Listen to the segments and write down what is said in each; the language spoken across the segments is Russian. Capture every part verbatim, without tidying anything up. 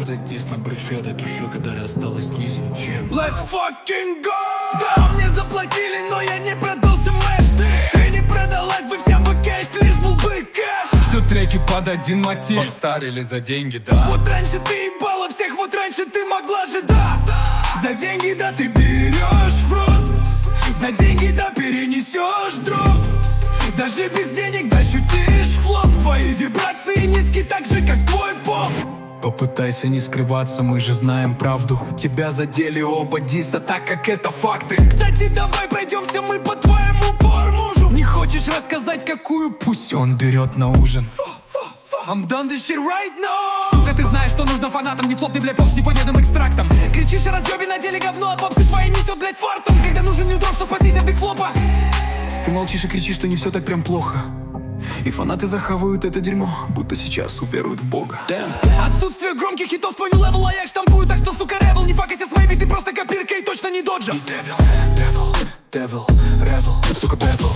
гордо дис на брюшет. Эту щеку, которая осталась низен, чем Let's fucking go! Да, мне заплатили, но я не продался, мэш. Ты не продалась бы всем бы кэш, лишь был бы кэш. Все треки под один мотив, старили за деньги, да. Вот раньше ты ебала всех, вот раньше ты могла же, да. За деньги, да, ты берешь в рот. За деньги, да, перенесешь дров. Даже без денег, да, ощутишь флоп. Твои вибрации низкие, так же, как твой поп. Попытайся не скрываться, мы же знаем правду. Тебя задели оба диса, так как это факты. Кстати, давай пройдемся мы по твоему пормужу. Не хочешь рассказать, какую? Пусть он берет на ужин. I'm done this shit right now. Сука, ты знаешь, что нужно фанатам. Не флоп, ты, блядь, поп с непонятным экстрактом. Кричишь о разъебе, на деле говно, а попсы твои несет, блядь, фартом. Когда нужен нью дроп, то спасись от бигфлопа. Ты молчишь и кричишь, что не все так прям плохо. И фанаты захавают это дерьмо, будто сейчас уверуют в Бога. Damn. Отсутствие громких хитов, твой new level, а я их штампую. Так что, сука, ревел, не факайся с вейби, ты просто копирка и точно не доджа. И девил, девил, девил, ревел, сука, девил.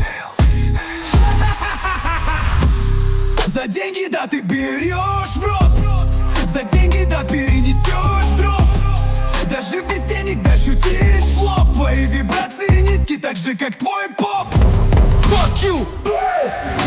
За деньги, да, ты берешь в рот. За деньги, да, перенесешь дроп. Даже без денег, да, шутишь флоп. Твои вибрации низкие, так же, как твой поп. Fuck you!